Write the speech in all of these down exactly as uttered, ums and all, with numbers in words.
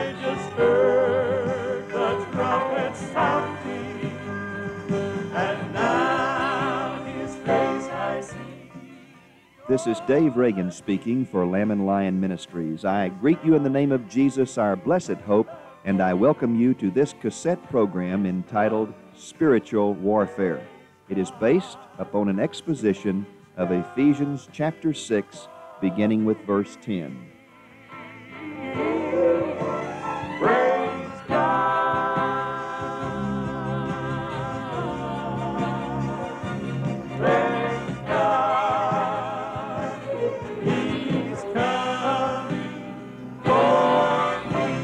I just heard the trumpet sounding, and now his face I see. This is Dave Reagan speaking for Lamb and Lion Ministries. I greet you in the name of Jesus, our blessed hope, and I welcome you to this cassette program entitled Spiritual Warfare. It is based upon an exposition of Ephesians chapter six, beginning with verse ten. Praise God. Praise God. He's coming for me.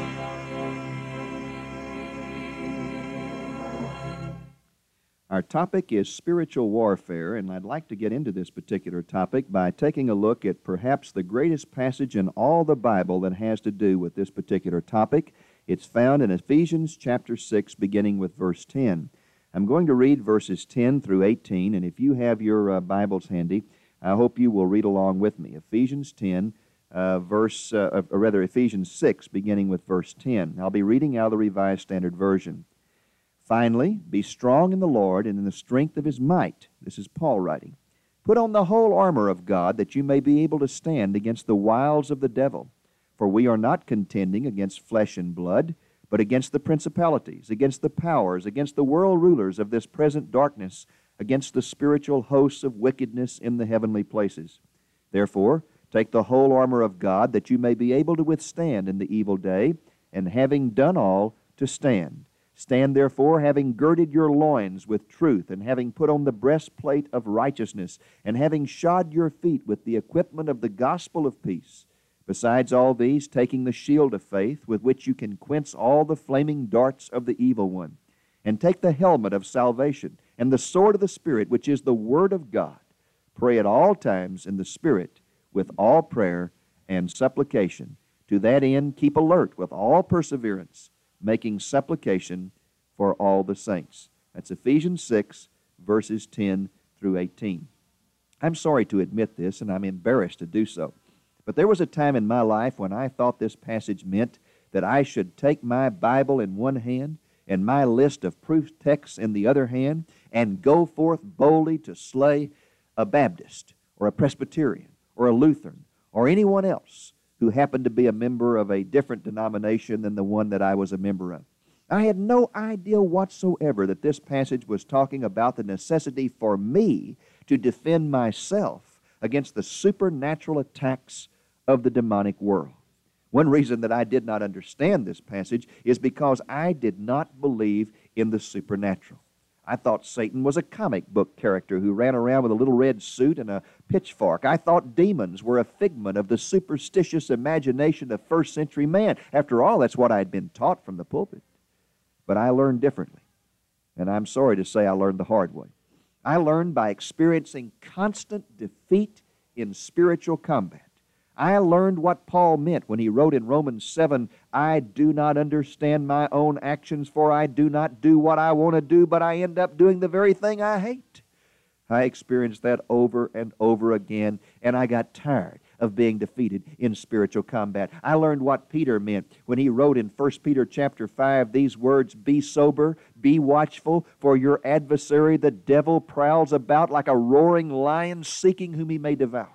Our topic is spiritual warfare, and I'd like to get into this particular topic by taking a look at perhaps the greatest passage in all the Bible that has to do with this particular topic. It's found in Ephesians chapter six, beginning with verse ten. I'm going to read verses ten through eighteen, and if you have your uh, Bibles handy, I hope you will read along with me. Ephesians ten, uh, verse, uh, or rather Ephesians six, beginning with verse ten. I'll be reading out of the Revised Standard Version. Finally, be strong in the Lord and in the strength of His might. This is Paul writing. Put on the whole armor of God, that you may be able to stand against the wiles of the devil. For we are not contending against flesh and blood, but against the principalities, against the powers, against the world rulers of this present darkness, against the spiritual hosts of wickedness in the heavenly places. Therefore, take the whole armor of God, that you may be able to withstand in the evil day, and having done all, to stand. Stand therefore, having girded your loins with truth, and having put on the breastplate of righteousness, and having shod your feet with the equipment of the gospel of peace. Besides all these, taking the shield of faith, with which you can quench all the flaming darts of the evil one. And take the helmet of salvation, and the sword of the Spirit, which is the Word of God. Pray at all times in the Spirit, with all prayer and supplication. To that end, keep alert with all perseverance, making supplication for all the saints. That's Ephesians six, verses ten through eighteen. I'm sorry to admit this, and I'm embarrassed to do so, but there was a time in my life when I thought this passage meant that I should take my Bible in one hand and my list of proof texts in the other hand and go forth boldly to slay a Baptist or a Presbyterian or a Lutheran or anyone else who happened to be a member of a different denomination than the one that I was a member of. I had no idea whatsoever that this passage was talking about the necessity for me to defend myself against the supernatural attacks of the demonic world. One reason that I did not understand this passage is because I did not believe in the supernatural. I thought Satan was a comic book character who ran around with a little red suit and a pitchfork. I thought demons were a figment of the superstitious imagination of first century man. After all, that's what I had been taught from the pulpit. But I learned differently, and I'm sorry to say I learned the hard way. I learned by experiencing constant defeat in spiritual combat. I learned what Paul meant when he wrote in Romans seven, I do not understand my own actions, for I do not do what I want to do, but I end up doing the very thing I hate. I experienced that over and over again, and I got tired of being defeated in spiritual combat. I learned what Peter meant when he wrote in First Peter chapter five these words, be sober, be watchful, for your adversary the devil prowls about like a roaring lion seeking whom he may devour.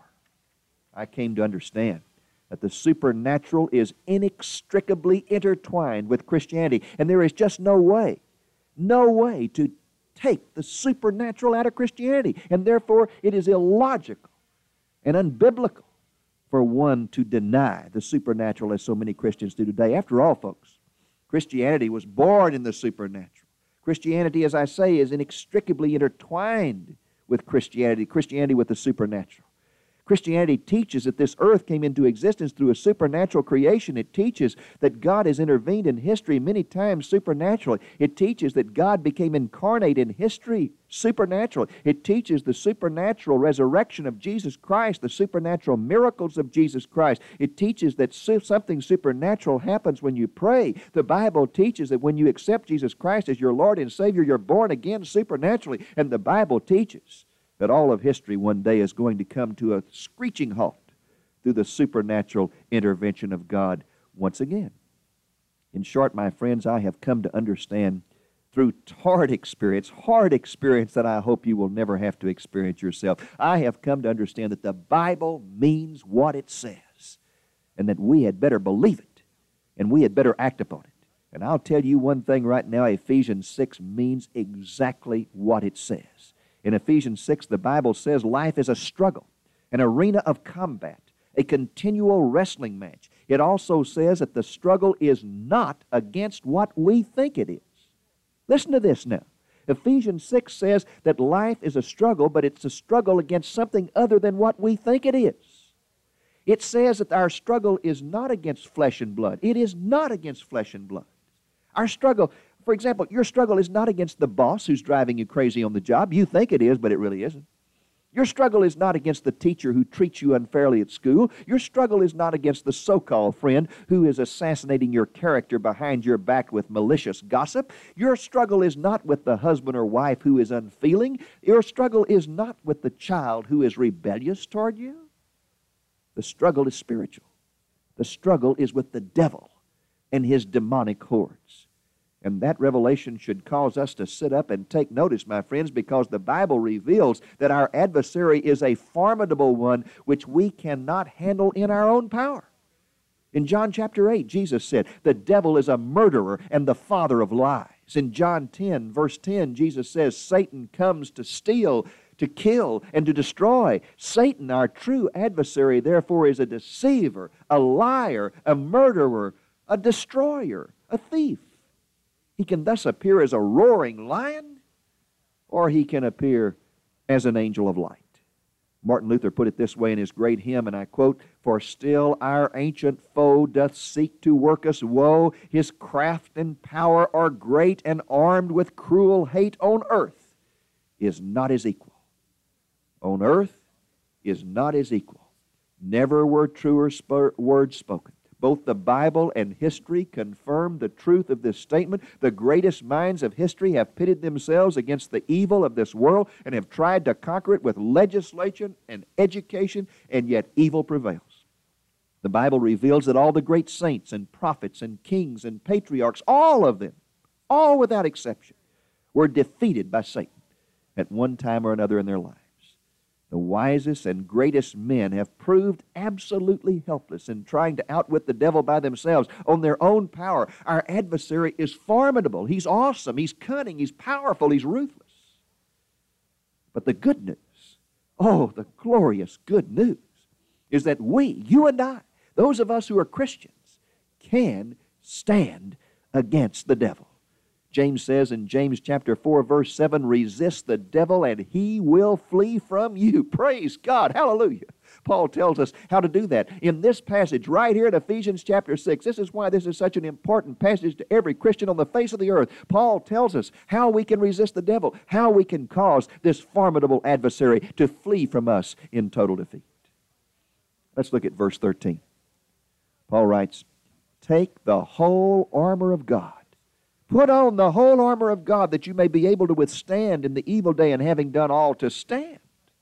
I came to understand that the supernatural is inextricably intertwined with Christianity, and there is just no way, no way to take the supernatural out of Christianity, and therefore it is illogical and unbiblical for one to deny the supernatural as so many Christians do today. After all, folks, Christianity was born in the supernatural. Christianity, as I say, is inextricably intertwined with Christianity, Christianity with the supernatural. Christianity teaches that this earth came into existence through a supernatural creation. It teaches that God has intervened in history many times supernaturally. It teaches that God became incarnate in history supernaturally. It teaches the supernatural resurrection of Jesus Christ, the supernatural miracles of Jesus Christ. It teaches that something supernatural happens when you pray. The Bible teaches that when you accept Jesus Christ as your Lord and Savior, you're born again supernaturally. And the Bible teaches that all of history one day is going to come to a screeching halt through the supernatural intervention of God once again. In short, my friends, I have come to understand through hard experience, hard experience that I hope you will never have to experience yourself. I have come to understand that the Bible means what it says, and that we had better believe it, and we had better act upon it. And I'll tell you one thing right now, Ephesians six means exactly what it says. In Ephesians six, the Bible says life is a struggle, an arena of combat, a continual wrestling match. It also says that the struggle is not against what we think it is. Listen to this now. Ephesians six says that life is a struggle, but it's a struggle against something other than what we think it is. It says that our struggle is not against flesh and blood. It is not against flesh and blood. Our struggle, for example, your struggle is not against the boss who's driving you crazy on the job. You think it is, but it really isn't. Your struggle is not against the teacher who treats you unfairly at school. Your struggle is not against the so-called friend who is assassinating your character behind your back with malicious gossip. Your struggle is not with the husband or wife who is unfeeling. Your struggle is not with the child who is rebellious toward you. The struggle is spiritual. The struggle is with the devil and his demonic hordes. And that revelation should cause us to sit up and take notice, my friends, because the Bible reveals that our adversary is a formidable one which we cannot handle in our own power. In John chapter eight, Jesus said, the devil is a murderer and the father of lies. In John ten, verse ten, Jesus says, Satan comes to steal, to kill, and to destroy. Satan, our true adversary, therefore, is a deceiver, a liar, a murderer, a destroyer, a thief. He can thus appear as a roaring lion, or he can appear as an angel of light. Martin Luther put it this way in his great hymn, and I quote, For still our ancient foe doth seek to work us woe. His craft and power are great, and armed with cruel hate on earth is not his equal. On earth is not his equal. Never were truer sp- words spoken. Both the Bible and history confirm the truth of this statement. The greatest minds of history have pitted themselves against the evil of this world and have tried to conquer it with legislation and education, and yet evil prevails. The Bible reveals that all the great saints and prophets and kings and patriarchs, all of them, all without exception, were defeated by Satan at one time or another in their lives. The wisest and greatest men have proved absolutely helpless in trying to outwit the devil by themselves on their own power. Our adversary is formidable. He's awesome. He's cunning. He's powerful. He's ruthless. But the good news, oh, the glorious good news, is that we, you and I, those of us who are Christians, can stand against the devil. James says in James chapter four, verse seven, resist the devil and he will flee from you. Praise God. Hallelujah. Paul tells us how to do that in this passage right here in Ephesians chapter six. This is why this is such an important passage to every Christian on the face of the earth. Paul tells us how we can resist the devil, how we can cause this formidable adversary to flee from us in total defeat. Let's look at verse thirteen. Paul writes, take the whole armor of God. Put on the whole armor of God that you may be able to withstand in the evil day, and having done all to stand.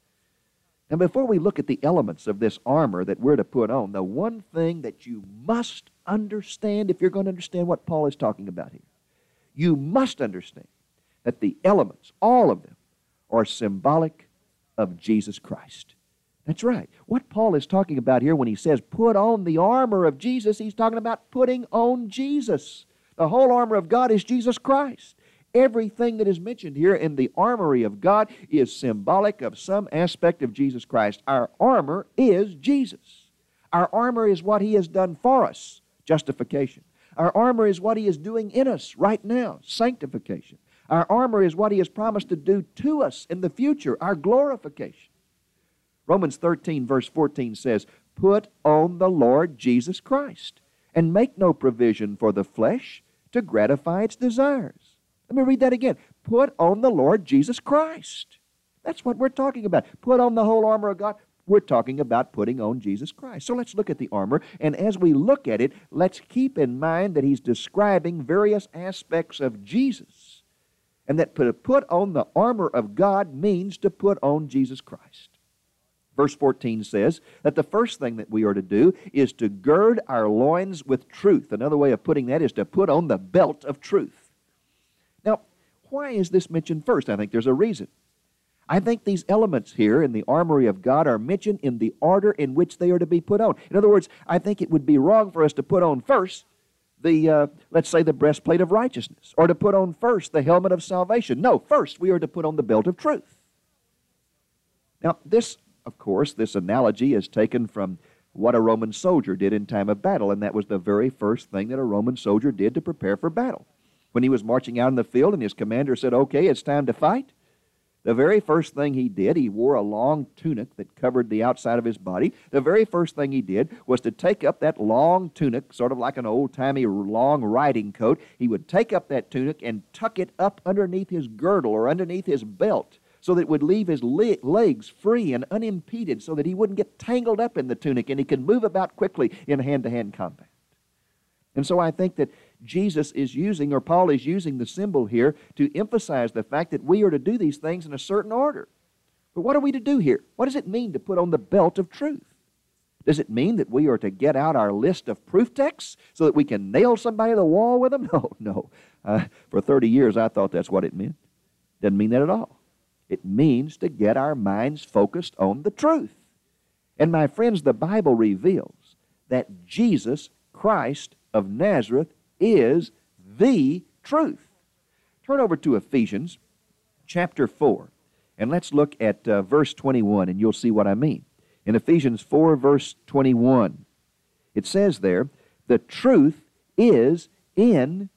And before we look at the elements of this armor that we're to put on, the one thing that you must understand if you're going to understand what Paul is talking about here, you must understand that the elements, all of them, are symbolic of Jesus Christ. That's right. What Paul is talking about here when he says put on the armor of Jesus, he's talking about putting on Jesus. The whole armor of God is Jesus Christ. Everything that is mentioned here in the armory of God is symbolic of some aspect of Jesus Christ. Our armor is Jesus. Our armor is what He has done for us, justification. Our armor is what He is doing in us right now, sanctification. Our armor is what He has promised to do to us in the future, our glorification. Romans thirteen, verse fourteen says, put on the Lord Jesus Christ, and make no provision for the flesh to gratify its desires. Let me read that again. Put on the Lord Jesus Christ. That's what we're talking about. Put on the whole armor of God. We're talking about putting on Jesus Christ. So let's look at the armor, and as we look at it, let's keep in mind that he's describing various aspects of Jesus, and that to put on the armor of God means to put on Jesus Christ. Verse fourteen says that the first thing that we are to do is to gird our loins with truth. Another way of putting that is to put on the belt of truth. Now, why is this mentioned first? I think there's a reason. I think these elements here in the armory of God are mentioned in the order in which they are to be put on. In other words, I think it would be wrong for us to put on first the, uh, let's say, the breastplate of righteousness, or to put on first the helmet of salvation. No, first we are to put on the belt of truth. Now, this, of course, this analogy is taken from what a Roman soldier did in time of battle, and that was the very first thing that a Roman soldier did to prepare for battle. When he was marching out in the field and his commander said, okay, it's time to fight, the very first thing he did, he wore a long tunic that covered the outside of his body. The very first thing he did was to take up that long tunic, sort of like an old-timey long riding coat. He would take up that tunic and tuck it up underneath his girdle or underneath his belt, so that it would leave his le legs free and unimpeded, so that he wouldn't get tangled up in the tunic and he could move about quickly in hand-to-hand combat. And so I think that Jesus is using, or Paul is using the symbol here to emphasize the fact that we are to do these things in a certain order. But what are we to do here? What does it mean to put on the belt of truth? Does it mean that we are to get out our list of proof texts so that we can nail somebody to the wall with them? No, no. Uh, for thirty years I thought that's what it meant. Doesn't mean that at all. It means to get our minds focused on the truth. And my friends, the Bible reveals that Jesus Christ of Nazareth is the truth. Turn over to Ephesians chapter four, and let's look at uh, verse twenty-one, and you'll see what I mean. In Ephesians four, verse twenty-one, it says there, the truth is in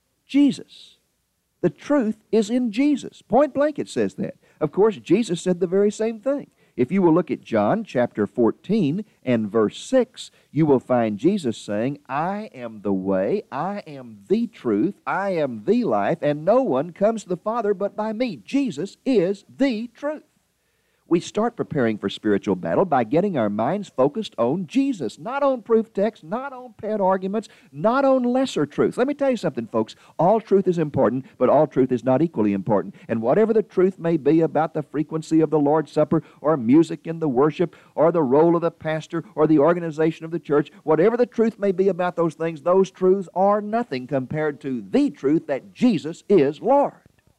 Jesus. The truth is in Jesus. Point blank it says that. Of course, Jesus said the very same thing. If you will look at John chapter fourteen and verse six, you will find Jesus saying, I am the way, I am the truth, I am the life, and no one comes to the Father but by me. Jesus is the truth. We start preparing for spiritual battle by getting our minds focused on Jesus, not on proof texts, not on pet arguments, not on lesser truths. Let me tell you something, folks. All truth is important, but all truth is not equally important. And whatever the truth may be about the frequency of the Lord's Supper, or music in the worship, or the role of the pastor, or the organization of the church, whatever the truth may be about those things, those truths are nothing compared to the truth that Jesus is Lord.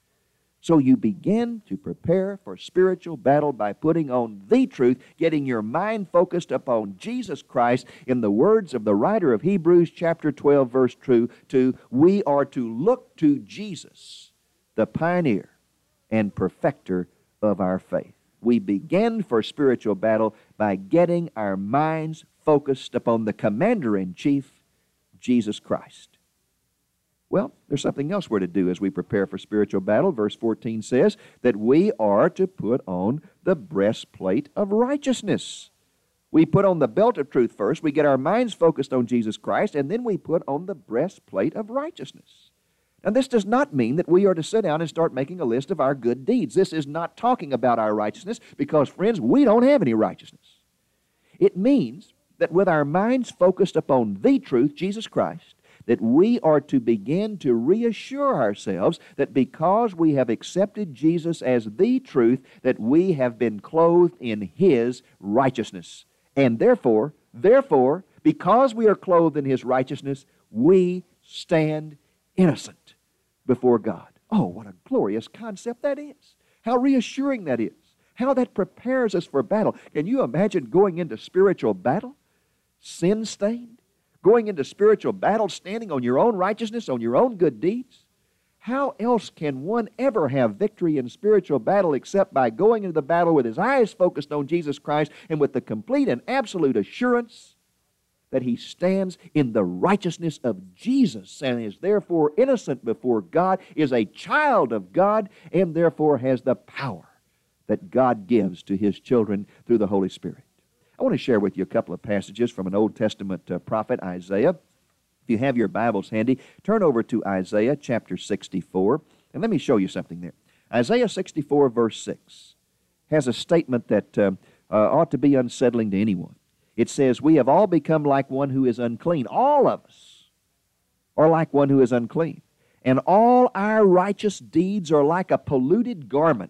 So you begin to prepare for spiritual battle by putting on the truth, getting your mind focused upon Jesus Christ. In the words of the writer of Hebrews chapter twelve, verse two, we are to look to Jesus, the pioneer and perfecter of our faith. We begin for spiritual battle by getting our minds focused upon the commander-in-chief, Jesus Christ. Well, there's something else we're to do as we prepare for spiritual battle. Verse fourteen says that we are to put on the breastplate of righteousness. We put on the belt of truth first, we get our minds focused on Jesus Christ, and then we put on the breastplate of righteousness. Now, this does not mean that we are to sit down and start making a list of our good deeds. This is not talking about our righteousness, because, friends, we don't have any righteousness. It means that with our minds focused upon the truth, Jesus Christ, that we are to begin to reassure ourselves that because we have accepted Jesus as the truth, that we have been clothed in His righteousness. And therefore, therefore, because we are clothed in His righteousness, we stand innocent before God. Oh, what a glorious concept that is. How reassuring that is. How that prepares us for battle. Can you imagine going into spiritual battle, sin-stained? Going into spiritual battle, standing on your own righteousness, on your own good deeds? How else can one ever have victory in spiritual battle except by going into the battle with his eyes focused on Jesus Christ and with the complete and absolute assurance that he stands in the righteousness of Jesus and is therefore innocent before God, is a child of God, and therefore has the power that God gives to His children through the Holy Spirit. I want to share with you a couple of passages from an Old Testament uh, prophet, Isaiah. If you have your Bibles handy, turn over to Isaiah chapter sixty-four, and let me show you something there. Isaiah sixty-four, verse six, has a statement that uh, uh, ought to be unsettling to anyone. It says, we have all become like one who is unclean. All of us are like one who is unclean. And all our righteous deeds are like a polluted garment.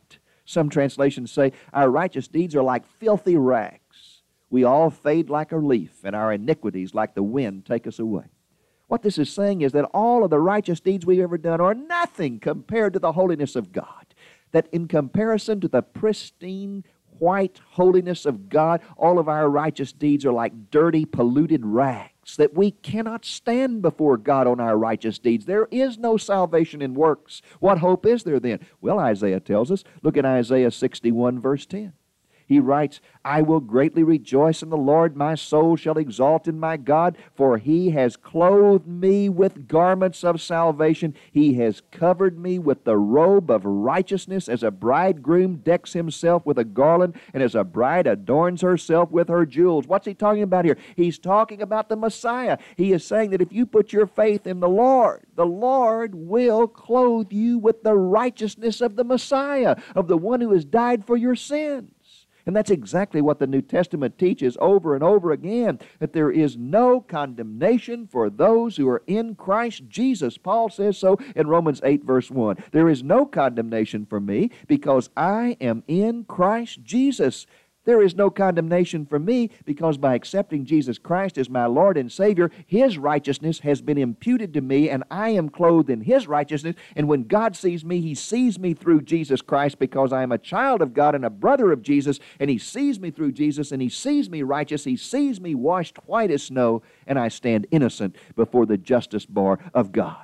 Some translations say, our righteous deeds are like filthy rags. We all fade like a leaf, and our iniquities like the wind take us away. What this is saying is that all of the righteous deeds we've ever done are nothing compared to the holiness of God. That in comparison to the pristine, white holiness of God, all of our righteous deeds are like dirty, polluted rags, that we cannot stand before God on our righteous deeds. There is no salvation in works. What hope is there then? Well, Isaiah tells us. Look at Isaiah sixty-one, verse ten. He writes, I will greatly rejoice in the Lord, my soul shall exalt in my God, for he has clothed me with garments of salvation. He has covered me with the robe of righteousness, as a bridegroom decks himself with a garland, and as a bride adorns herself with her jewels. What's he talking about here? He's talking about the Messiah. He is saying that if you put your faith in the Lord, the Lord will clothe you with the righteousness of the Messiah, of the one who has died for your sins. And that's exactly what the New Testament teaches over and over again, that there is no condemnation for those who are in Christ Jesus. Paul says so in Romans eight, verse one. There is no condemnation for me because I am in Christ Jesus. There is no condemnation for me because by accepting Jesus Christ as my Lord and Savior, His righteousness has been imputed to me, and I am clothed in His righteousness. And when God sees me, He sees me through Jesus Christ because I am a child of God and a brother of Jesus, and He sees me through Jesus, and He sees me righteous. He sees me washed white as snow, and I stand innocent before the justice bar of God.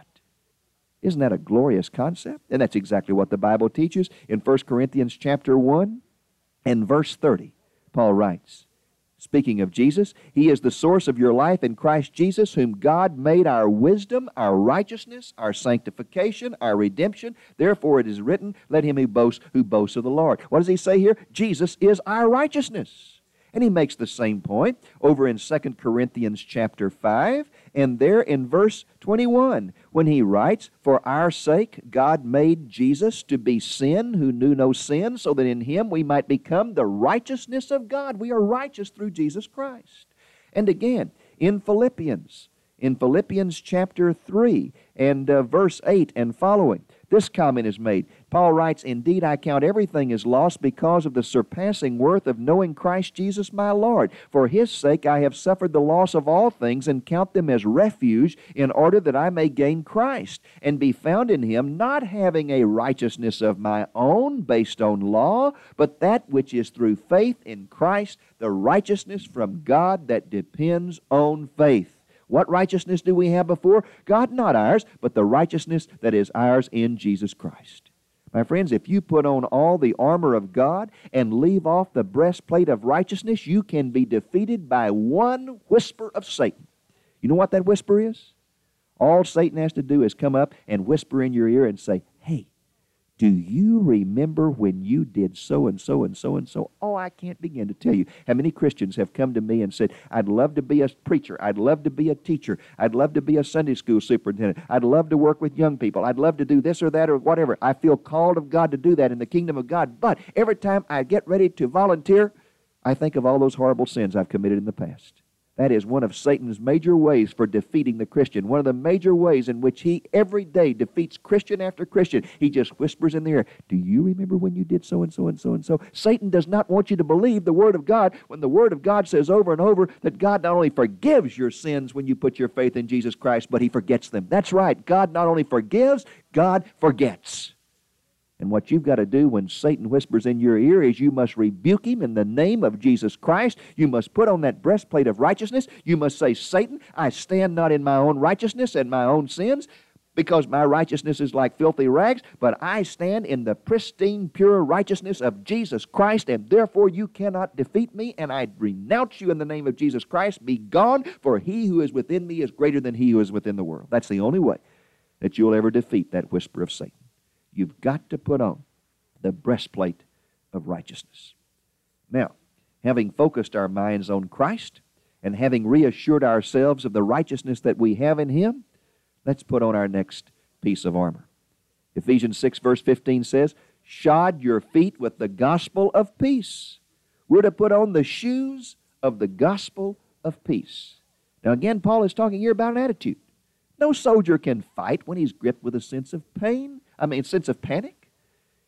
Isn't that a glorious concept? And that's exactly what the Bible teaches in First Corinthians chapter one. And verse thirty, Paul writes, speaking of Jesus, He is the source of your life in Christ Jesus, whom God made our wisdom, our righteousness, our sanctification, our redemption. Therefore it is written, let him who boasts, who boasts of the Lord. What does he say here? Jesus is our righteousness. And he makes the same point over in Second Corinthians chapter five, and there in verse twenty-one, when he writes, for our sake God made Jesus to be sin who knew no sin, so that in Him we might become the righteousness of God. We are righteous through Jesus Christ. And again, in Philippians, in Philippians chapter three and uh, verse eight and following, this comment is made. Paul writes, indeed, I count everything as lost because of the surpassing worth of knowing Christ Jesus my Lord. For His sake I have suffered the loss of all things and count them as refuge in order that I may gain Christ and be found in Him, not having a righteousness of my own based on law, but that which is through faith in Christ, the righteousness from God that depends on faith. What righteousness do we have before God? Not ours, but the righteousness that is ours in Jesus Christ. My friends, if you put on all the armor of God and leave off the breastplate of righteousness, you can be defeated by one whisper of Satan. You know what that whisper is? All Satan has to do is come up and whisper in your ear and say, hey, do you remember when you did so and so and so and so? Oh, I can't begin to tell you how many Christians have come to me and said, I'd love to be a preacher. I'd love to be a teacher. I'd love to be a Sunday school superintendent. I'd love to work with young people. I'd love to do this or that or whatever. I feel called of God to do that in the kingdom of God. But every time I get ready to volunteer, I think of all those horrible sins I've committed in the past. That is one of Satan's major ways for defeating the Christian. One of the major ways in which he every day defeats Christian after Christian. He just whispers in the ear, do you remember when you did so and so and so and so? Satan does not want you to believe the Word of God when the Word of God says over and over that God not only forgives your sins when you put your faith in Jesus Christ, but He forgets them. That's right. God not only forgives, God forgets. And what you've got to do when Satan whispers in your ear is you must rebuke him in the name of Jesus Christ. You must put on that breastplate of righteousness. You must say, Satan, I stand not in my own righteousness and my own sins, because my righteousness is like filthy rags, but I stand in the pristine, pure righteousness of Jesus Christ, and therefore you cannot defeat me, and I renounce you in the name of Jesus Christ. Be gone, for he who is within me is greater than he who is within the world. That's the only way that you'll ever defeat that whisper of Satan. You've got to put on the breastplate of righteousness. Now, having focused our minds on Christ and having reassured ourselves of the righteousness that we have in Him, let's put on our next piece of armor. Ephesians six verse fifteen says, shod your feet with the gospel of peace. We're to put on the shoes of the gospel of peace. Now again, Paul is talking here about an attitude. No soldier can fight when he's gripped with a sense of pain. I mean, sense of panic.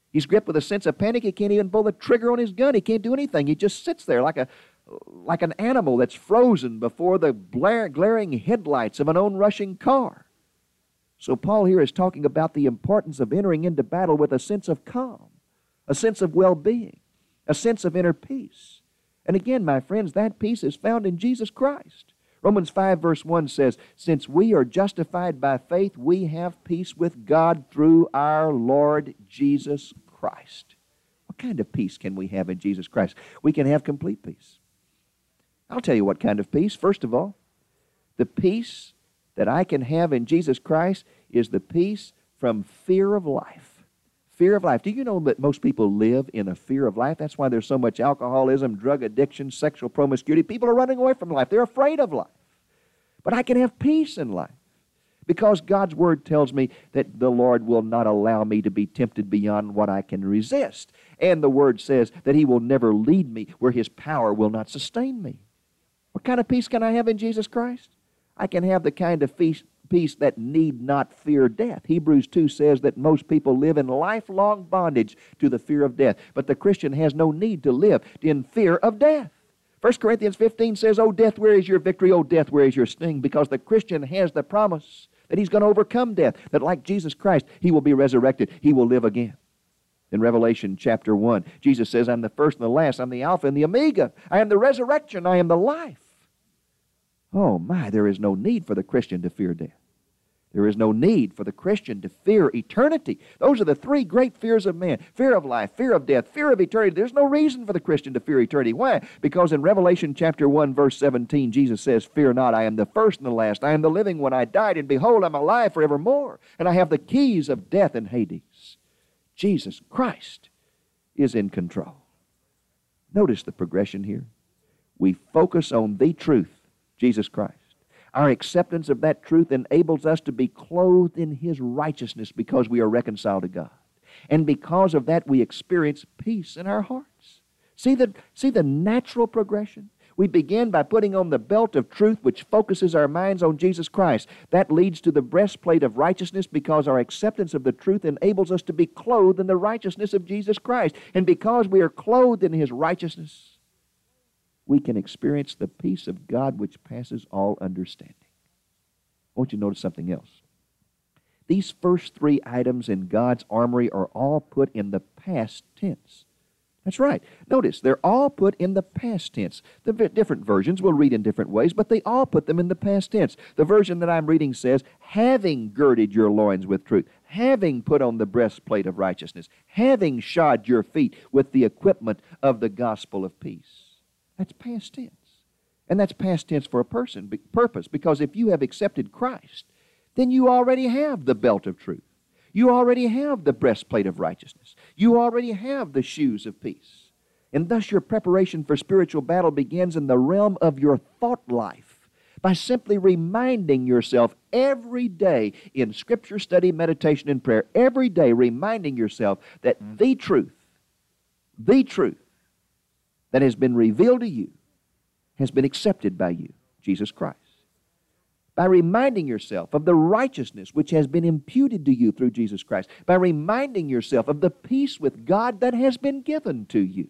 He's gripped with a sense of panic. He can't even pull the trigger on his gun. He can't do anything. He just sits there like a like an animal that's frozen before the glare, glaring headlights of an onrushing car. So Paul here is talking about the importance of entering into battle with a sense of calm, a sense of well-being, a sense of inner peace. And again, my friends, that peace is found in Jesus Christ. Romans five verse one says, since we are justified by faith, we have peace with God through our Lord Jesus Christ. What kind of peace can we have in Jesus Christ? We can have complete peace. I'll tell you what kind of peace. First of all, the peace that I can have in Jesus Christ is the peace from fear of life. Fear of life. Do you know that most people live in a fear of life? That's why there's so much alcoholism, drug addiction, sexual promiscuity. People are running away from life. They're afraid of life. But I can have peace in life because God's Word tells me that the Lord will not allow me to be tempted beyond what I can resist. And the Word says that He will never lead me where His power will not sustain me. What kind of peace can I have in Jesus Christ? I can have the kind of peace, peace that need not fear death. Hebrews two says that most people live in lifelong bondage to the fear of death. But the Christian has no need to live in fear of death. First Corinthians fifteen says, O death, where is your victory? O death, where is your sting? Because the Christian has the promise that he's going to overcome death, that like Jesus Christ, he will be resurrected. He will live again. In Revelation chapter one, Jesus says, I'm the first and the last. I'm the Alpha and the Omega. I am the resurrection. I am the life. Oh my, there is no need for the Christian to fear death. There is no need for the Christian to fear eternity. Those are the three great fears of man. Fear of life, fear of death, fear of eternity. There's no reason for the Christian to fear eternity. Why? Because in Revelation chapter one, verse seventeen, Jesus says, fear not, I am the first and the last. I am the living one. I died, and behold, I'm alive forevermore. And I have the keys of death and Hades. Jesus Christ is in control. Notice the progression here. We focus on the truth, Jesus Christ. Our acceptance of that truth enables us to be clothed in His righteousness because we are reconciled to God. And because of that, we experience peace in our hearts. See the, see the natural progression? We begin by putting on the belt of truth which focuses our minds on Jesus Christ. That leads to the breastplate of righteousness because our acceptance of the truth enables us to be clothed in the righteousness of Jesus Christ. And because we are clothed in His righteousness, we can experience the peace of God which passes all understanding. I want you to notice something else. These first three items in God's armory are all put in the past tense. That's right. Notice, they're all put in the past tense. The different versions will read in different ways, but they all put them in the past tense. The version that I'm reading says, having girded your loins with truth, having put on the breastplate of righteousness, having shod your feet with the equipment of the gospel of peace. That's past tense. And that's past tense for a person purpose, because if you have accepted Christ, then you already have the belt of truth. You already have the breastplate of righteousness. You already have the shoes of peace. And thus your preparation for spiritual battle begins in the realm of your thought life by simply reminding yourself every day in Scripture study, meditation, and prayer, every day reminding yourself that the truth, the truth that has been revealed to you has been accepted by you, Jesus Christ. By reminding yourself of the righteousness which has been imputed to you through Jesus Christ. By reminding yourself of the peace with God that has been given to you.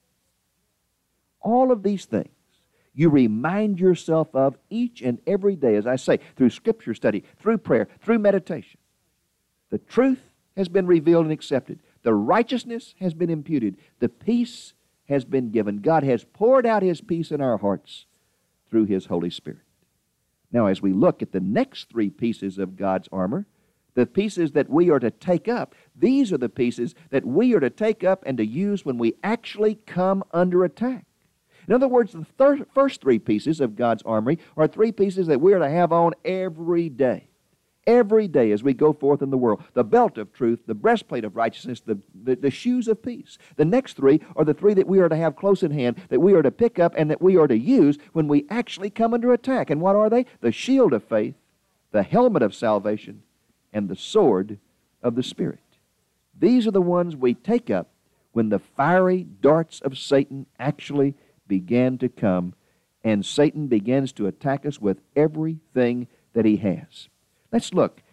All of these things you remind yourself of each and every day, as I say, through Scripture study, through prayer, through meditation. The truth has been revealed and accepted. The righteousness has been imputed. The peace has been given. God has poured out His peace in our hearts through His Holy Spirit. Now, as we look at the next three pieces of God's armor, the pieces that we are to take up, these are the pieces that we are to take up and to use when we actually come under attack. In other words, the thir- first three pieces of God's armory are three pieces that we are to have on every day. Every day as we go forth in the world. The belt of truth, the breastplate of righteousness, the, the, the shoes of peace. The next three are the three that we are to have close in hand, that we are to pick up and that we are to use when we actually come under attack. And what are they? The shield of faith, the helmet of salvation, and the sword of the Spirit. These are the ones we take up when the fiery darts of Satan actually began to come, and Satan begins to attack us with everything that he has. Let's look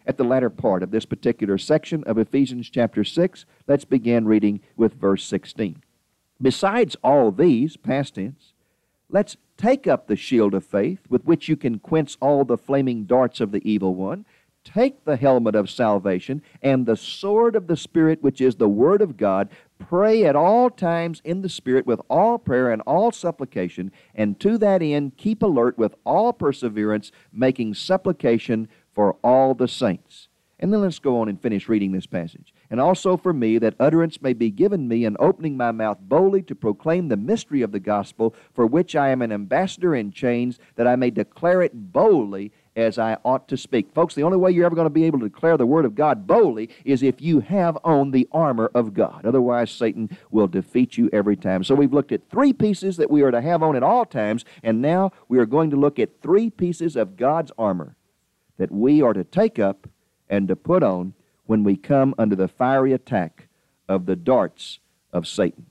at the latter part of this particular section of Ephesians chapter six. Let's begin reading with verse sixteen. Besides all these, past tense, let's take up the shield of faith, with which you can quench all the flaming darts of the evil one. Take the helmet of salvation and the sword of the Spirit, which is the Word of God. Pray at all times in the Spirit with all prayer and all supplication, and to that end keep alert with all perseverance, making supplication for all the saints. And then let's go on and finish reading this passage. And also for me, that utterance may be given me in opening my mouth boldly to proclaim the mystery of the gospel, for which I am an ambassador in chains, that I may declare it boldly as I ought to speak. Folks, the only way you're ever going to be able to declare the Word of God boldly is if you have on the armor of God. Otherwise, Satan will defeat you every time. So we've looked at three pieces that we are to have on at all times, and now we are going to look at three pieces of God's armor that we are to take up and to put on when we come under the fiery attack of the darts of Satan.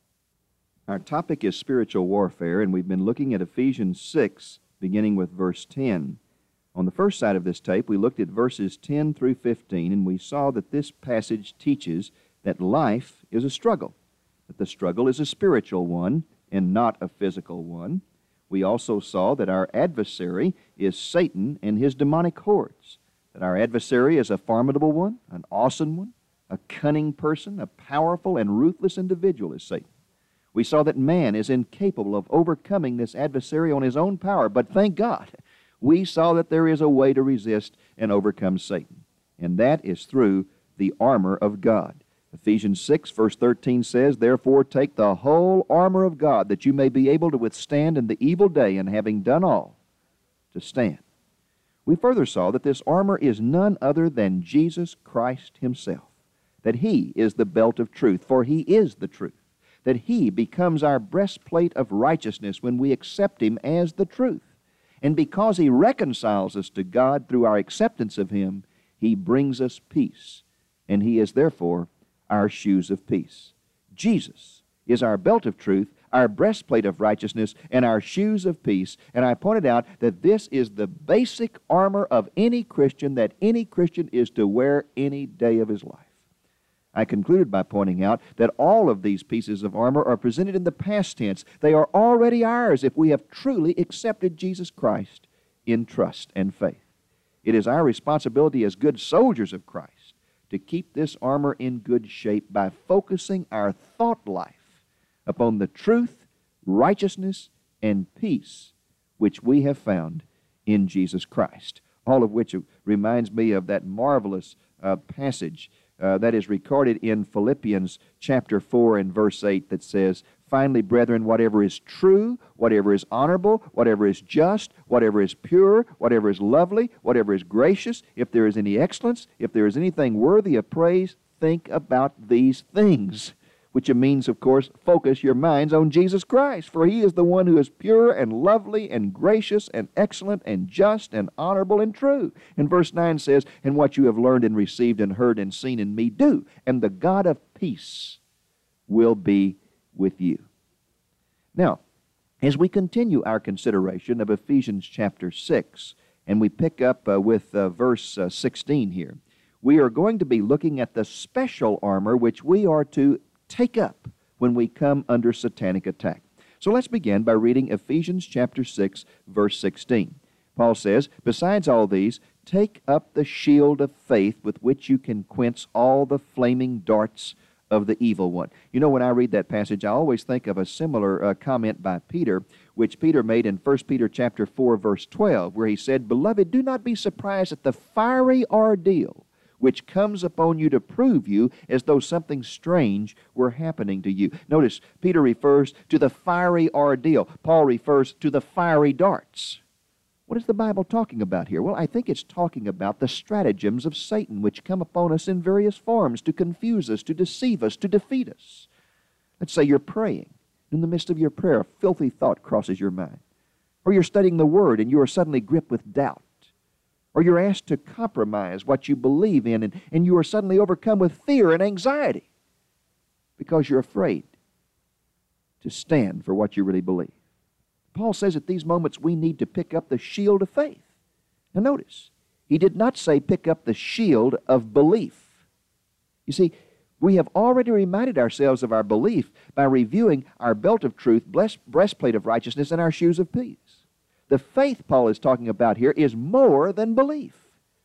Our topic is spiritual warfare, and we've been looking at Ephesians six, beginning with verse ten. On the first side of this tape, we looked at verses ten through fifteen, and we saw that this passage teaches that life is a struggle, that the struggle is a spiritual one and not a physical one. We also saw that our adversary is Satan and his demonic hordes, that our adversary is a formidable one, an awesome one, a cunning person, a powerful and ruthless individual is Satan. We saw that man is incapable of overcoming this adversary on his own power, but thank God, we saw that there is a way to resist and overcome Satan, and that is through the armor of God. Ephesians six, verse thirteen says, "Therefore take the whole armor of God, that you may be able to withstand in the evil day, and having done all, to stand." We further saw that this armor is none other than Jesus Christ himself, that he is the belt of truth, for he is the truth, that he becomes our breastplate of righteousness when we accept him as the truth. And because he reconciles us to God through our acceptance of him, he brings us peace, and he is therefore our shoes of peace. Jesus is our belt of truth, our breastplate of righteousness, and our shoes of peace. And I pointed out that this is the basic armor of any Christian, that any Christian is to wear any day of his life. I concluded by pointing out that all of these pieces of armor are presented in the past tense. They are already ours if we have truly accepted Jesus Christ in trust and faith. It is our responsibility as good soldiers of Christ to keep this armor in good shape by focusing our thought life upon the truth, righteousness, and peace which we have found in Jesus Christ. All of which reminds me of that marvelous uh, passage uh, that is recorded in Philippians chapter four and verse eight that says, "Finally, brethren, whatever is true, whatever is honorable, whatever is just, whatever is pure, whatever is lovely, whatever is gracious, if there is any excellence, if there is anything worthy of praise, think about these things." Which means, of course, focus your minds on Jesus Christ, for he is the one who is pure and lovely and gracious and excellent and just and honorable and true. And verse nine says, "And what you have learned and received and heard and seen in me, do, and the God of peace will be with you." Now, as we continue our consideration of Ephesians chapter six, and we pick up uh, with uh, verse uh, sixteen here, we are going to be looking at the special armor which we are to take up when we come under satanic attack. So let's begin by reading Ephesians chapter six, verse sixteen. Paul says, "Besides all these, take up the shield of faith with which you can quench all the flaming darts of the evil one." You know, when I read that passage, I always think of a similar uh, comment by Peter, which Peter made in First Peter chapter four, verse twelve, where he said, "Beloved, do not be surprised at the fiery ordeal which comes upon you to prove you as though something strange were happening to you." Notice, Peter refers to the fiery ordeal. Paul refers to the fiery darts. What is the Bible talking about here? Well, I think it's talking about the stratagems of Satan which come upon us in various forms to confuse us, to deceive us, to defeat us. Let's say you're praying. In the midst of your prayer, a filthy thought crosses your mind. Or you're studying the Word and you are suddenly gripped with doubt. Or you're asked to compromise what you believe in, and, and you are suddenly overcome with fear and anxiety because you're afraid to stand for what you really believe. Paul says at these moments we need to pick up the shield of faith. Now notice, he He did not say pick up the shield of belief. You see, we have already reminded ourselves of our belief by reviewing our belt of truth, breastplate of righteousness, and our shoes of peace. The faith Paul is talking about here is more than belief.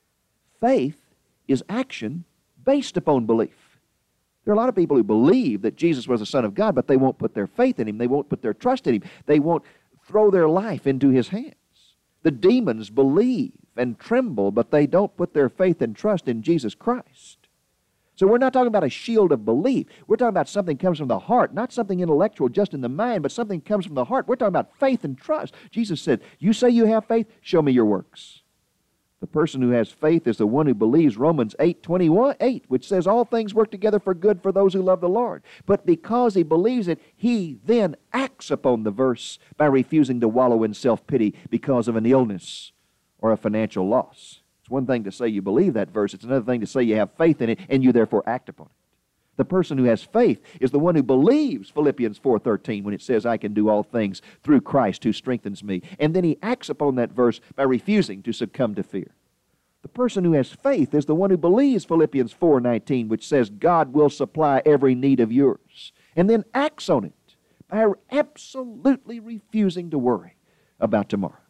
Faith is action based upon belief. There are a lot of people who believe that Jesus was the Son of God, but they won't put their faith in Him. They won't put their trust in Him. They won't throw their life into His hands. The demons believe and tremble, but they don't put their faith and trust in Jesus Christ. So we're not talking about a shield of belief. We're talking about something that comes from the heart, not something intellectual just in the mind, but something that comes from the heart. We're talking about faith and trust. Jesus said, you say you have faith? Show me your works. The person who has faith is the one who believes Romans eight twenty-one, eight, which says all things work together for good for those who love the Lord. But because he believes it, he then acts upon the verse by refusing to wallow in self-pity because of an illness or a financial loss. It's one thing to say you believe that verse. It's another thing to say you have faith in it and you therefore act upon it. The person who has faith is the one who believes Philippians four thirteen when it says, I can do all things through Christ who strengthens me. And then he acts upon that verse by refusing to succumb to fear. The person who has faith is the one who believes Philippians four nineteen, which says, God will supply every need of yours, and then acts on it by absolutely refusing to worry about tomorrow.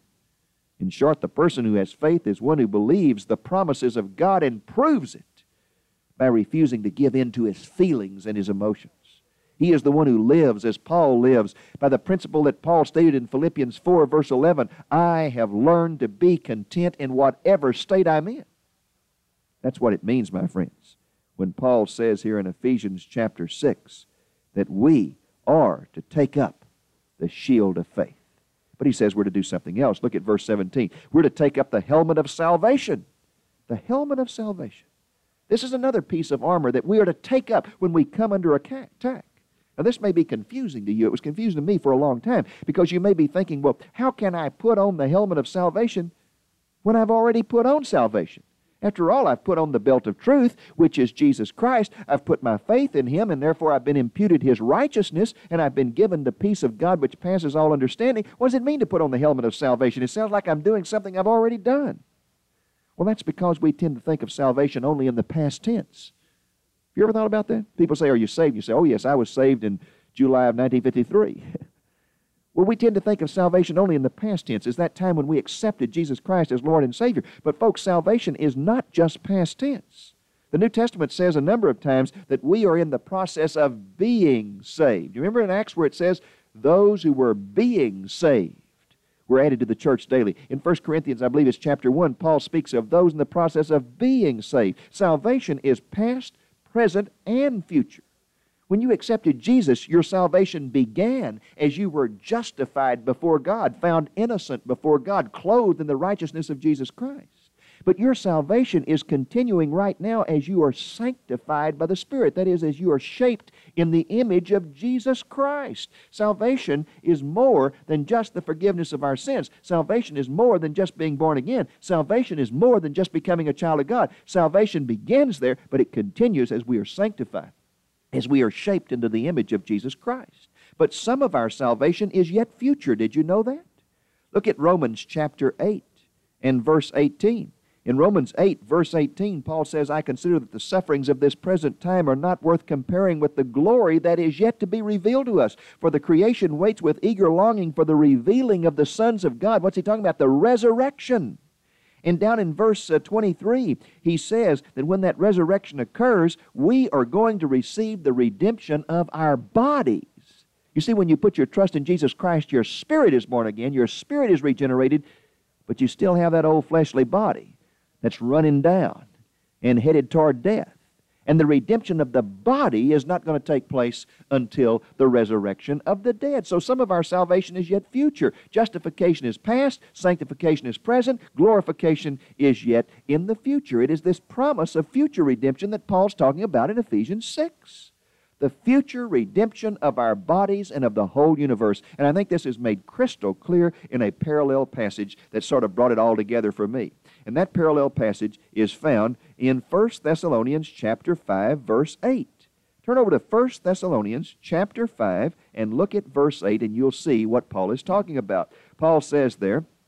In short, the person who has faith is one who believes the promises of God and proves it by refusing to give in to his feelings and his emotions. He is the one who lives as Paul lives by the principle that Paul stated in Philippians four, verse eleven, I have learned to be content in whatever state I'm in. That's what it means, my friends, when Paul says here in Ephesians chapter six that we are to take up the shield of faith. But he says we're to do something else. Look at verse seventeen. We're to take up the helmet of salvation. The helmet of salvation. This is another piece of armor that we are to take up when we come under attack. Now, this may be confusing to you. It was confusing to me for a long time because you may be thinking, well, how can I put on the helmet of salvation when I've already put on salvation? After all, I've put on the belt of truth, which is Jesus Christ. I've put my faith in Him, and therefore I've been imputed His righteousness, and I've been given the peace of God which passes all understanding. What does it mean to put on the helmet of salvation? It sounds like I'm doing something I've already done. Well, that's because we tend to think of salvation only in the past tense. Have you ever thought about that? People say, are you saved? You say, oh, yes, I was saved in July of nineteen fifty-three. Well, we tend to think of salvation only in the past tense, as that time when we accepted Jesus Christ as Lord and Savior. But, folks, salvation is not just past tense. The New Testament says a number of times that we are in the process of being saved. You remember in Acts where it says, those who were being saved were added to the church daily. In First Corinthians, I believe it's chapter one, Paul speaks of those in the process of being saved. Salvation is past, present, and future. When you accepted Jesus, your salvation began as you were justified before God, found innocent before God, clothed in the righteousness of Jesus Christ. But your salvation is continuing right now as you are sanctified by the Spirit. That is, as you are shaped in the image of Jesus Christ. Salvation is more than just the forgiveness of our sins. Salvation is more than just being born again. Salvation is more than just becoming a child of God. Salvation begins there, but it continues as we are sanctified, as we are shaped into the image of Jesus Christ. But some of our salvation is yet future. Did you know that? Look at Romans chapter eight and verse eighteen. In Romans eight, verse eighteen, Paul says, I consider that the sufferings of this present time are not worth comparing with the glory that is yet to be revealed to us. For the creation waits with eager longing for the revealing of the sons of God. What's he talking about? The resurrection. And down in verse uh, twenty-three, he says that when that resurrection occurs, we are going to receive the redemption of our bodies. You see, when you put your trust in Jesus Christ, your spirit is born again, your spirit is regenerated, but you still have that old fleshly body that's running down and headed toward death. And the redemption of the body is not going to take place until the resurrection of the dead. So some of our salvation is yet future. Justification is past, sanctification is present, glorification is yet in the future. It is this promise of future redemption that Paul's talking about in Ephesians six. The future redemption of our bodies and of the whole universe. And I think this is made crystal clear in a parallel passage that sort of brought it all together for me. And that parallel passage is found in First Thessalonians chapter five, verse eight. Turn over to First Thessalonians chapter five and look at verse eight, and you'll see what Paul is talking about. Paul says there,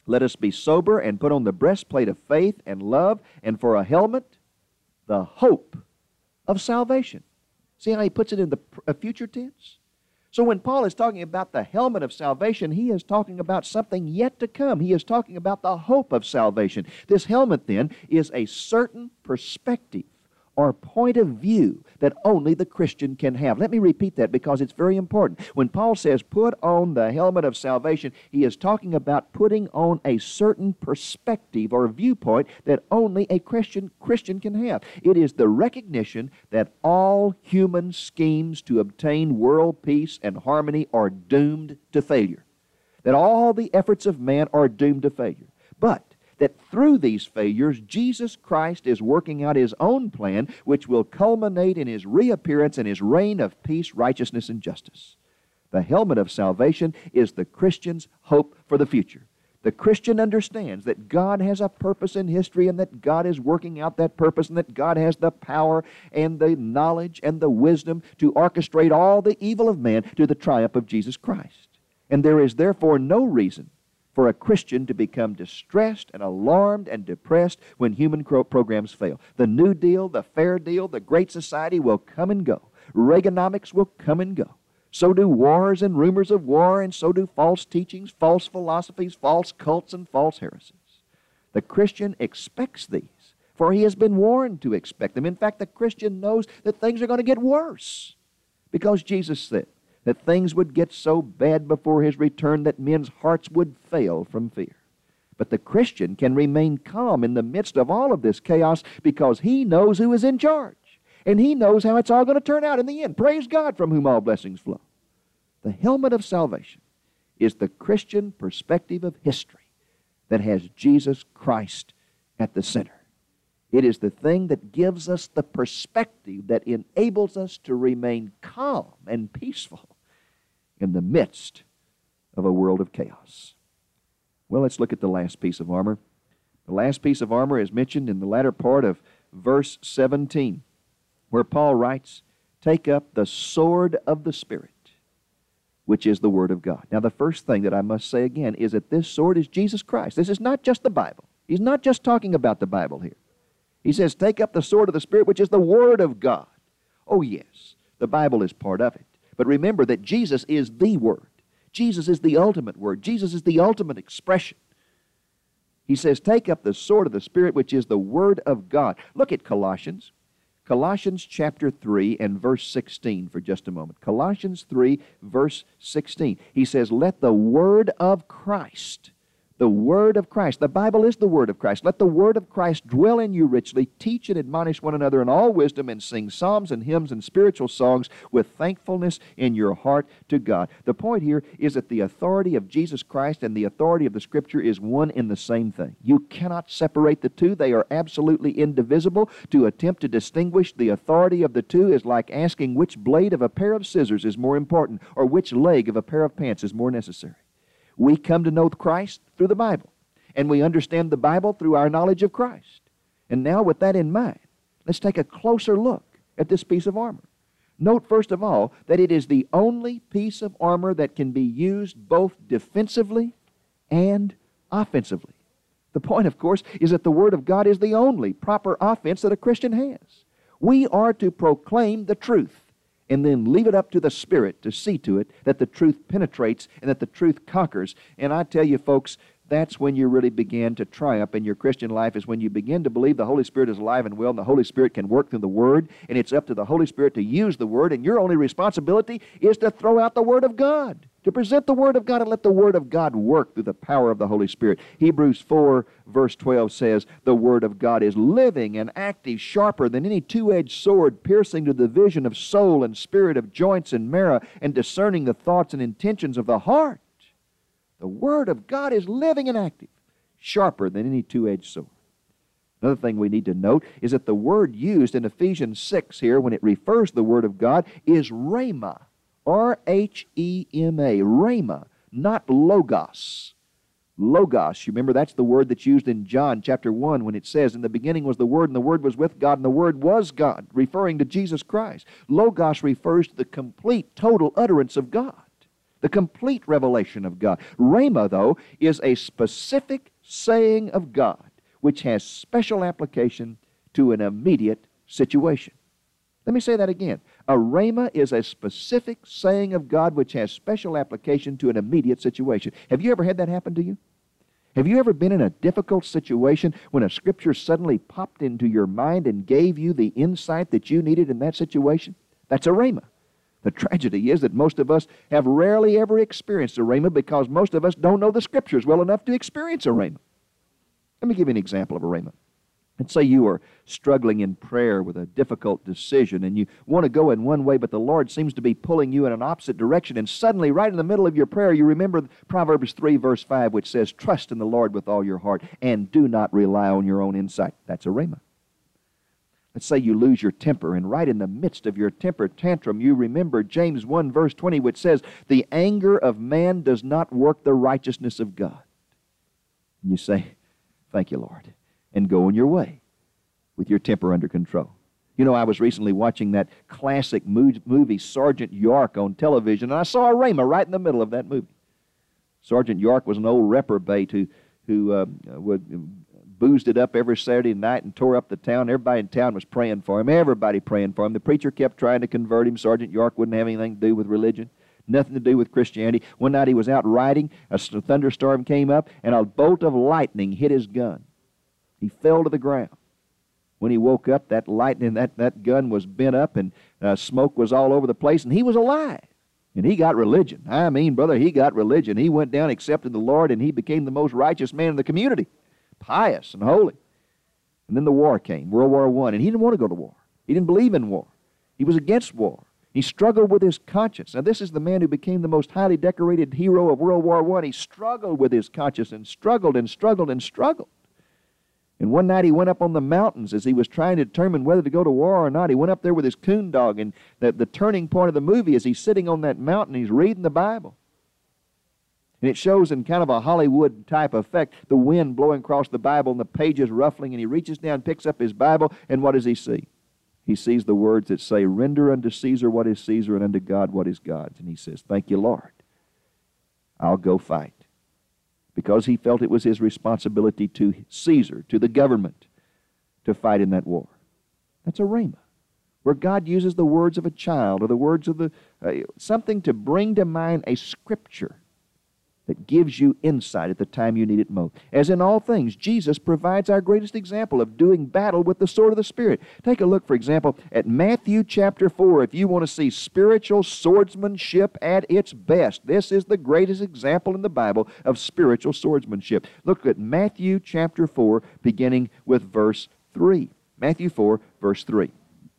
Let us be sober and put on the breastplate of faith and love, and for a helmet, the hope of salvation. See how he puts it in the uh, future tense? So when Paul is talking about the helmet of salvation, he is talking about something yet to come. He is talking about the hope of salvation. This helmet, then, is a certain perspective or point of view that only the Christian can have. Let me repeat that because it's very important. When Paul says put on the helmet of salvation, he is talking about putting on a certain perspective or viewpoint that only a Christian Christian can have. It is the recognition that all human schemes to obtain world peace and harmony are doomed to failure. That all the efforts of man are doomed to failure. But that through these failures, Jesus Christ is working out His own plan, which will culminate in His reappearance and His reign of peace, righteousness, and justice. The helmet of salvation is the Christian's hope for the future. The Christian understands that God has a purpose in history and that God is working out that purpose and that God has the power and the knowledge and the wisdom to orchestrate all the evil of man to the triumph of Jesus Christ. And there is therefore no reason for a Christian to become distressed and alarmed and depressed when human programs fail. The New Deal, the Fair Deal, the Great Society will come and go. Reaganomics will come and go. So do wars and rumors of war, and so do false teachings, false philosophies, false cults, and false heresies. The Christian expects these, for he has been warned to expect them. In fact, the Christian knows that things are going to get worse because Jesus said that things would get so bad before His return that men's hearts would fail from fear. But the Christian can remain calm in the midst of all of this chaos because he knows who is in charge. And he knows how it's all going to turn out in the end. Praise God, from whom all blessings flow. The helmet of salvation is the Christian perspective of history that has Jesus Christ at the center. It is the thing that gives us the perspective that enables us to remain calm and peaceful in the midst of a world of chaos. Well, let's look at the last piece of armor. The last piece of armor is mentioned in the latter part of verse seventeen, where Paul writes, "Take up the sword of the Spirit, which is the Word of God." Now, the first thing that I must say again is that this sword is Jesus Christ. This is not just the Bible. He's not just talking about the Bible here. He says, take up the sword of the Spirit, which is the Word of God. Oh, yes, the Bible is part of it. But remember that Jesus is the Word. Jesus is the ultimate Word. Jesus is the ultimate expression. He says, take up the sword of the Spirit, which is the Word of God. Look at Colossians. Colossians chapter three and verse sixteen for just a moment. Colossians three, verse sixteen. He says, let the Word of Christ, the Word of Christ. The Bible is the Word of Christ. Let the Word of Christ dwell in you richly. Teach and admonish one another in all wisdom, and sing psalms and hymns and spiritual songs with thankfulness in your heart to God. The point here is that the authority of Jesus Christ and the authority of the Scripture is one and the same thing. You cannot separate the two. They are absolutely indivisible. To attempt to distinguish the authority of the two is like asking which blade of a pair of scissors is more important or which leg of a pair of pants is more necessary. We come to know Christ through the Bible, and we understand the Bible through our knowledge of Christ. And now, with that in mind, let's take a closer look at this piece of armor. Note, first of all, that it is the only piece of armor that can be used both defensively and offensively. The point, of course, is that the Word of God is the only proper offense that a Christian has. We are to proclaim the truth, and then leave it up to the Spirit to see to it that the truth penetrates and that the truth conquers. And I tell you, folks, that's when you really begin to triumph in your Christian life, is when you begin to believe the Holy Spirit is alive and well, and the Holy Spirit can work through the Word, and it's up to the Holy Spirit to use the Word, and your only responsibility is to throw out the Word of God, to present the Word of God and let the Word of God work through the power of the Holy Spirit. Hebrews four, verse twelve says, the Word of God is living and active, sharper than any two-edged sword, piercing to the division of soul and spirit, of joints and marrow, and discerning the thoughts and intentions of the heart. The Word of God is living and active, sharper than any two-edged sword. Another thing we need to note is that the word used in Ephesians six here, when it refers to the Word of God, is rhema. R H E M A, rhema, not logos. Logos, you remember that's the word that's used in John chapter one when it says, in the beginning was the Word, and the Word was with God, and the Word was God, referring to Jesus Christ. Logos refers to the complete, total utterance of God. the complete revelation of God. Rhema, though, is a specific saying of God which has special application to an immediate situation. Let me say that again. A rhema is a specific saying of God which has special application to an immediate situation. Have you ever had that happen to you? Have you ever been in a difficult situation when a scripture suddenly popped into your mind and gave you the insight that you needed in that situation? That's a rhema. The tragedy is that most of us have rarely ever experienced a rhema because most of us don't know the scriptures well enough to experience a rhema. Let me give you an example of a rhema. Let's say you are struggling in prayer with a difficult decision and you want to go in one way, but the Lord seems to be pulling you in an opposite direction, and suddenly, right in the middle of your prayer, you remember Proverbs three, verse five, which says, "Trust in the Lord with all your heart and do not rely on your own insight." That's a rhema. Let's say you lose your temper, and right in the midst of your temper tantrum, you remember James one, verse twenty, which says, "The anger of man does not work the righteousness of God." And you say, "Thank you, Lord," and go on your way with your temper under control. You know, I was recently watching that classic movie, Sergeant York, on television, and I saw a rhema right in the middle of that movie. Sergeant York was an old reprobate who, who uh, would, boozed it up every Saturday night and tore up the town. Everybody in town was praying for him, everybody praying for him. The preacher kept trying to convert him. Sergeant York wouldn't have anything to do with religion, nothing to do with Christianity. One night he was out riding, a thunderstorm came up, and a bolt of lightning hit his gun. He fell to the ground. When he woke up, that lightning, that, that gun was bent up, and uh, smoke was all over the place, and he was alive. And he got religion. I mean, brother, he got religion. He went down, accepted the Lord, and he became the most righteous man in the community, pious and holy. And then the war came, World War One, and he didn't want to go to war. He didn't believe in war. He was against war. He struggled with his conscience. Now, this is the man who became the most highly decorated hero of World War One. He struggled with his conscience and struggled and struggled and struggled. And one night he went up on the mountains as he was trying to determine whether to go to war or not. He went up there with his coon dog, and the, the turning point of the movie is he's sitting on that mountain, he's reading the Bible. And it shows in kind of a Hollywood type effect, the wind blowing across the Bible and the pages ruffling, and he reaches down, picks up his Bible, and what does he see? He sees the words that say, "Render unto Caesar what is Caesar, and unto God what is God's." And he says, "Thank you, Lord. I'll go fight." Because he felt it was his responsibility to Caesar, to the government, to fight in that war. That's a rhema, where God uses the words of a child or the words of the uh, something to bring to mind a scripture that gives you insight at the time you need it most. As in all things, Jesus provides our greatest example of doing battle with the sword of the Spirit. Take a look, for example, at Matthew chapter four. If you want to see spiritual swordsmanship at its best, this is the greatest example in the Bible of spiritual swordsmanship. Look at Matthew chapter four, beginning with verse three. Matthew four, verse three.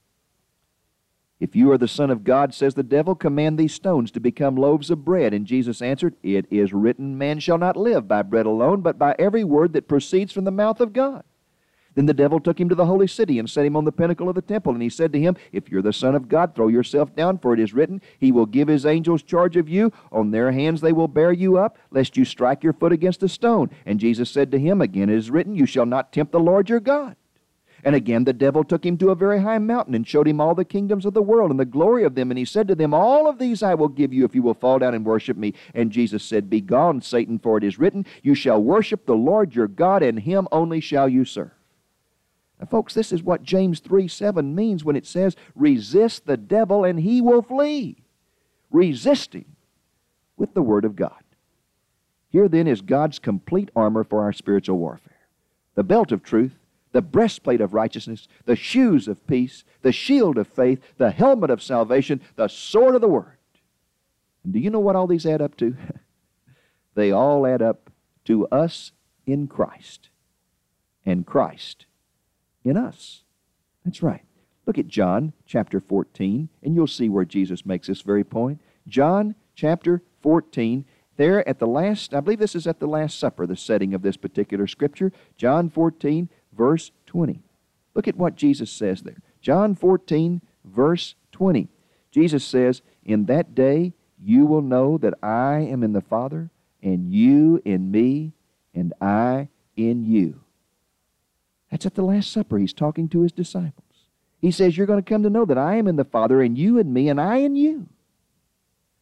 "If you are the Son of God, says the devil, command these stones to become loaves of bread. And Jesus answered, It is written, Man shall not live by bread alone, but by every word that proceeds from the mouth of God. Then the devil took him to the holy city and set him on the pinnacle of the temple. And he said to him, If you're the Son of God, throw yourself down, for it is written, He will give His angels charge of you. On their hands they will bear you up, lest you strike your foot against a stone. And Jesus said to him, Again it is written, You shall not tempt the Lord your God. And again the devil took him to a very high mountain and showed him all the kingdoms of the world and the glory of them. And he said to them, All of these I will give you if you will fall down and worship me. And Jesus said, Begone, Satan, for it is written, You shall worship the Lord your God, and Him only shall you serve. Now, folks, this is what James three seven means when it says, Resist the devil and he will flee. Resist him with the Word of God. Here then is God's complete armor for our spiritual warfare. The belt of truth, the breastplate of righteousness, the shoes of peace, the shield of faith, the helmet of salvation, the sword of the Word. And do you know what all these add up to? They all add up to us in Christ, and Christ in us. That's right. Look at John chapter fourteen, and you'll see where Jesus makes this very point. John chapter fourteen, there at the last, I believe this is at the Last Supper, the setting of this particular scripture. John fourteen, verse twenty. Look at what Jesus says there. John fourteen, verse twenty. Jesus says, In that day you will know that I am in the Father, and you in me, and I in you. That's at the Last Supper. He's talking to His disciples. He says, You're going to come to know that I am in the Father, and you in me, and I in you.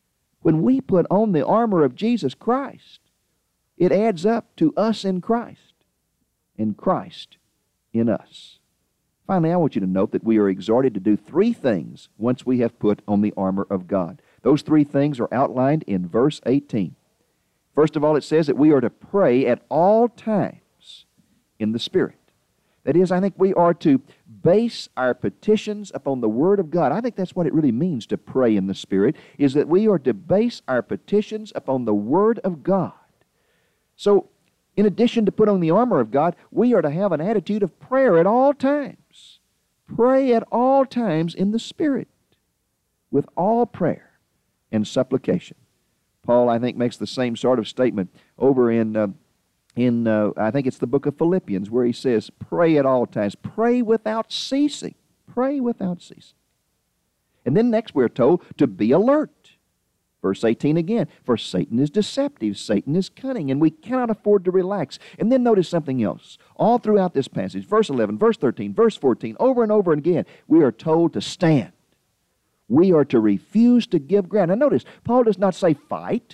When we put on the armor of Jesus Christ, it adds up to us in Christ, and Christ in us. Finally, I want you to note that we are exhorted to do three things once we have put on the armor of God. Those three things are outlined in verse eighteen. First of all, it says that we are to pray at all times in the Spirit. That is, I think we are to base our petitions upon the Word of God. I think that's what it really means to pray in the Spirit, is that we are to base our petitions upon the Word of God. So, in addition to put on the armor of God, we are to have an attitude of prayer at all times. Pray at all times in the Spirit, with all prayer and supplication. Paul, I think, makes the same sort of statement over in, uh, in uh, I think it's the book of Philippians, where he says, pray at all times. Pray without ceasing. Pray without ceasing. And then next we're told to be alert. Verse eighteen again, for Satan is deceptive, Satan is cunning, and we cannot afford to relax. And then notice something else. All throughout this passage, verse eleven, verse thirteen, verse fourteen, over and over again, we are told to stand. We are to refuse to give ground. Now notice, Paul does not say fight,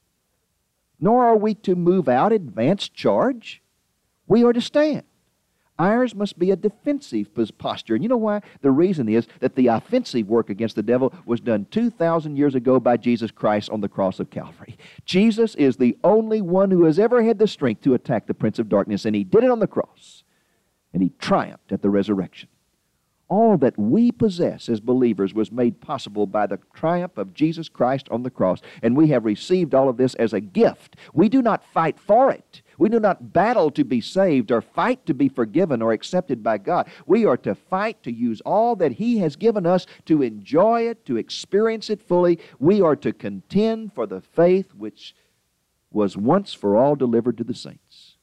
nor are we to move out, advance, charge. We are to stand. Ours must be a defensive posture. And you know why? The reason is that the offensive work against the devil was done two thousand years ago by Jesus Christ on the cross of Calvary. Jesus is the only one who has ever had the strength to attack the prince of darkness, and he did it on the cross, and he triumphed at the resurrection. All that we possess as believers was made possible by the triumph of Jesus Christ on the cross, and we have received all of this as a gift. We do not fight for it. We do not battle to be saved or fight to be forgiven or accepted by God. We are to fight to use all that He has given us to enjoy it, to experience it fully. We are to contend for the faith which was once for all delivered to the saints.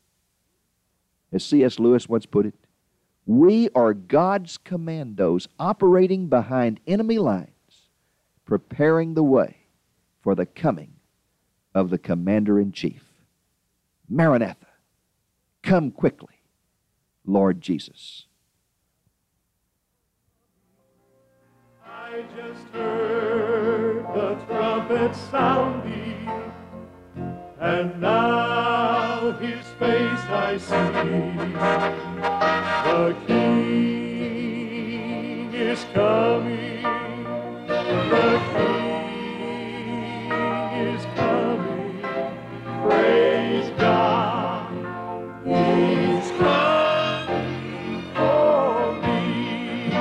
As C S Lewis once put it, we are God's commandos operating behind enemy lines, preparing the way for the coming of the Commander-in-Chief. Maranatha, come quickly, Lord Jesus. I just heard the trumpet sounding, and now His face I see. The King is coming, the King is coming, praise God, He's coming for me.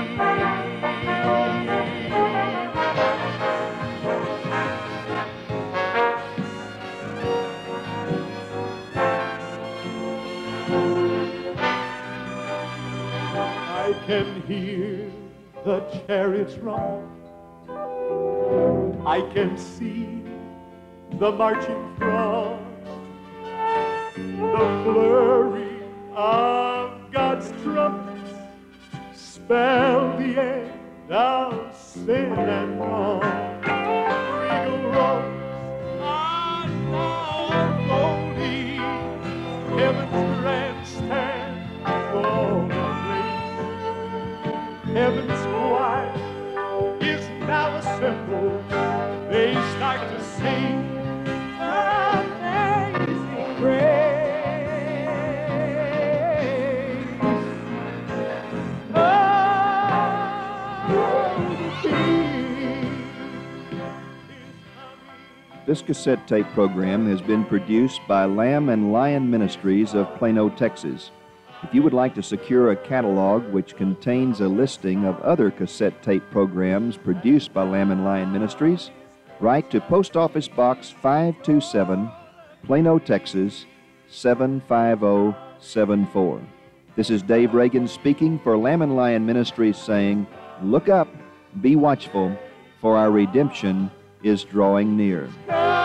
I can hear the chariots run. I can see the marching throng. The flurry of God's trumpets spell the end of sin and wrong. Regal roars are now unfolding. Heaven's grandstand full of grace. Heaven's choir is now assembled. They start to sing Amazing Grace. This cassette tape program has been produced by Lamb and Lion Ministries of Plano, Texas. If you would like to secure a catalog which contains a listing of other cassette tape programs produced by Lamb and Lion Ministries, write to Post Office Box five two seven, Plano, Texas, seven five zero seven four. This is Dave Reagan speaking for Lamb and Lion Ministries, saying, look up, be watchful, for our redemption is drawing near.